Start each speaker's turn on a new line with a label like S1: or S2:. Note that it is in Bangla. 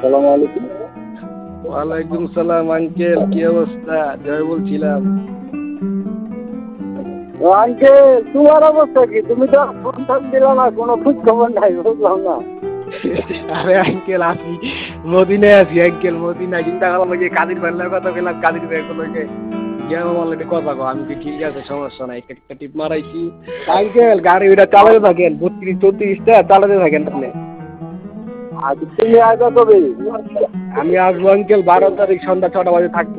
S1: আসসালামু আলাইকুম।
S2: ওয়ালাইকুম সালাম আঙ্কেল, কি অবস্থা? জয় বলছিলাম।
S1: আঙ্কেল তোমার অবস্থা কি? তুমি তো ফোন টোন দিলা না, কোনো খোঁজ খবর নাই, বুঝলাম না।
S2: আরে আঙ্কেল আছি, মদিনায় আছি আঙ্কেল, মদিনায়। চিন্তা করলাম যে কাদির ভাইয়ের কথা পেলাম, কাদির ভাই বললো যে গেম অলরেডি কথা কো। আমি কি ঠিক আছে, সমস্যা নাই, একটা টিপ মারাইছি। আঙ্কেল গাড়ি ওইটা চালাতে থাকেন, 32-34টা চালাতে থাকেন আপনি।
S1: আজ তুমি আইবা কবে?
S2: আমি আসবো আঙ্কেল 12 তারিখ সন্ধ্যা 6টা বাজে থাকবো।